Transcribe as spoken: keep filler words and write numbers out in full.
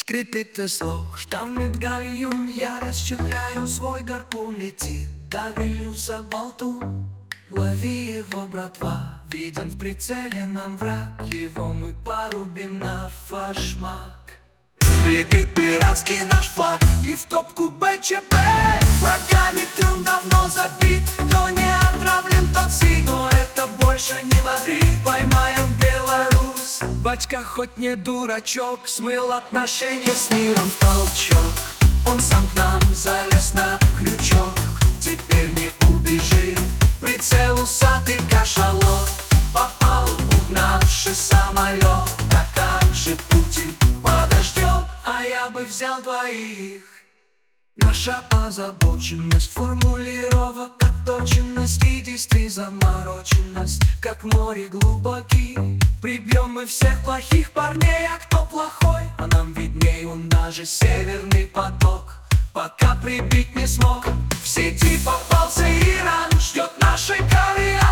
скрипит весло, штормит галеюн, я расчехляю свой гарпун, летит, давлю за болту. Лови его, братва, виден в прицеле нам враг, его мы порубим на фашмак. Летит пиратский наш флаг, и в топку БЧП. Врагами трюм давно забит, кто не отравлен, тот сик. Но это больше не Мадрид, поймаем Беларусь. Батька хоть не дурачок, смыл отношения с миром толчок. Он сам к нам залез на крючок, теперь не убежит. Прицел усатый кашалот, попал в угнавший самолет. А как же Путин подождет, а я бы взял двоих. Наша озабоченность формулировок, отточенность и действий замороченность, как море глубокий. Прибьем мы всех плохих парней, а кто плохой? А нам видней, у нас же Северный поток. Пока прибить не смог, в сети попался Иран, ждет нашей коры.